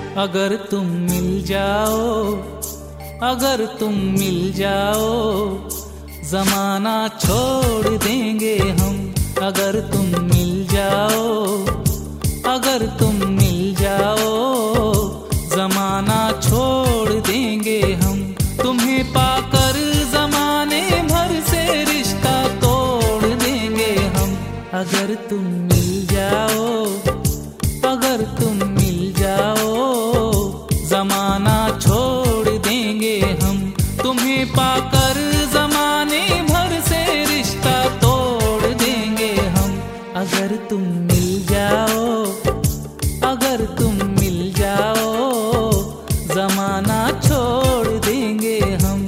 अगर तुम मिल जाओ, अगर तुम मिल जाओ, जमाना छोड़ देंगे हम। अगर तुम मिल जाओ, अगर तुम मिल जाओ, जमाना छोड़ देंगे हम। तुम्हें पाकर जमाने भर से रिश्ता तोड़ देंगे हम। अगर तुम मिल जाओ, अगर तुम मिल जाओ, जमाना छोड़ देंगे हम। तुम्हें पाकर जमाने भर से रिश्ता तोड़ देंगे हम। अगर तुम मिल जाओ, अगर तुम मिल जाओ, जमाना छोड़ देंगे हम।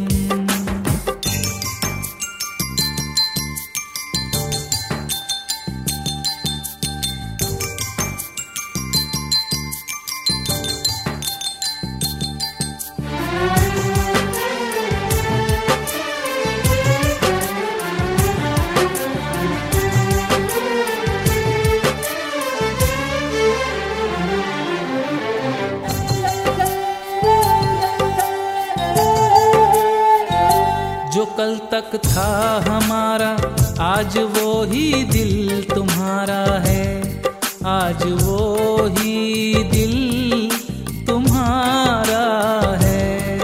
जो कल तक था हमारा, आज वो ही दिल तुम्हारा है। आज वो ही दिल तुम्हारा है।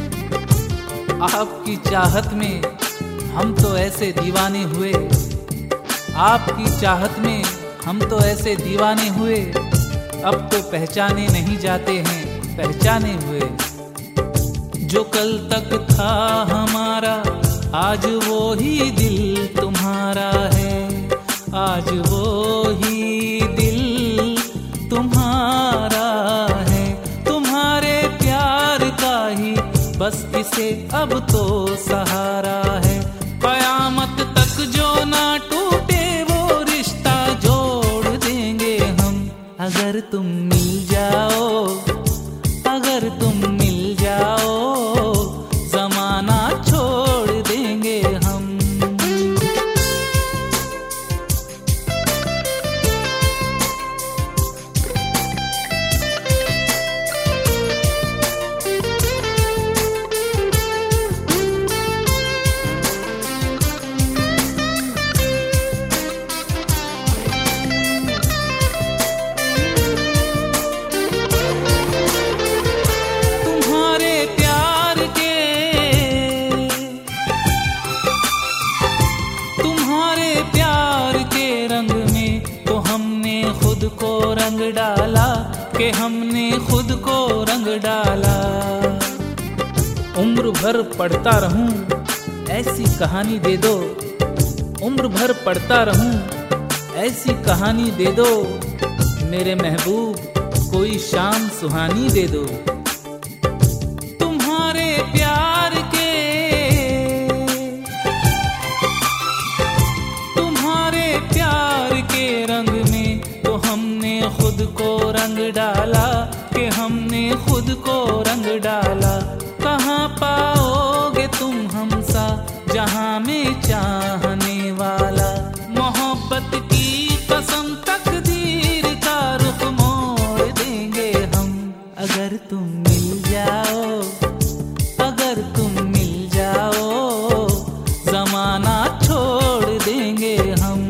आपकी चाहत में हम तो ऐसे दीवाने हुए, आपकी चाहत में हम तो ऐसे दीवाने हुए, अब तो पहचाने नहीं जाते हैं पहचाने हुए। जो कल तक था हमारा, आज वो ही दिल तुम्हारा है। आज वो ही दिल तुम्हारा है। तुम्हारे प्यार का ही बस इसे अब तो सहारा है। कयामत तक जो ना टूटे वो रिश्ता जोड़ देंगे हम। अगर तुम मिल जाओ, अगर तुम मिल जाओ, जमाना छोड़ देंगे हम। को रंग डाला कि हमने खुद को रंग डाला। उम्र भर पढ़ता रहूं ऐसी कहानी दे दो, उम्र भर पढ़ता रहूं ऐसी कहानी दे दो। मेरे महबूब कोई शाम सुहानी दे दो। तुम्हारे प्यार के, तुम्हारे प्यार के रंग में तो हमने खुद को रंग डाला कि हमने खुद को रंग डाला। कहाँ पाओगे तुम हमसा जहाँ में चाहने वाला। मोहब्बत की कसम तकदीर का रुख मोड़ देंगे हम। अगर तुम मिल जाओ, अगर तुम मिल जाओ, जमाना छोड़ देंगे हम।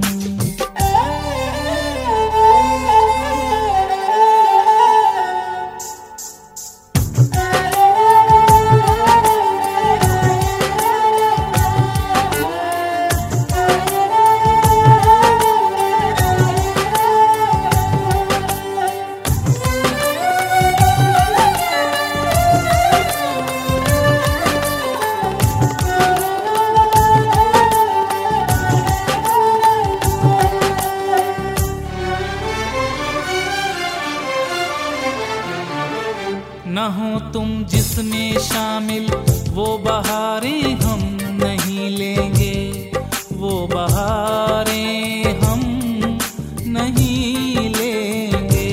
न हो तुम जिसमें शामिल वो बहारें हम नहीं लेंगे, वो बहारें हम नहीं लेंगे।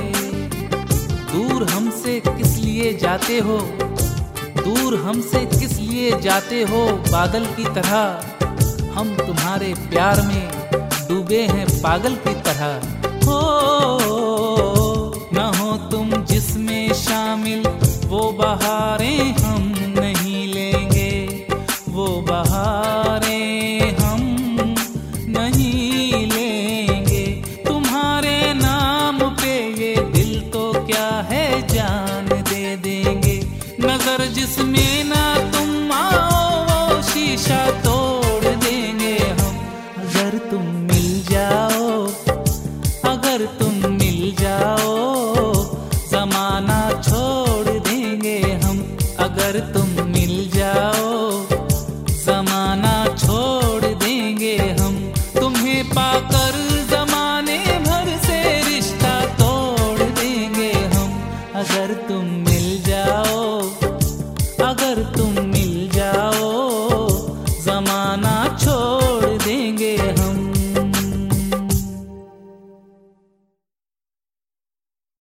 दूर हमसे किस लिए जाते हो, दूर हमसे किस लिए जाते हो बादल की तरह। हम तुम्हारे प्यार में डूबे हैं पागल की तरह। हो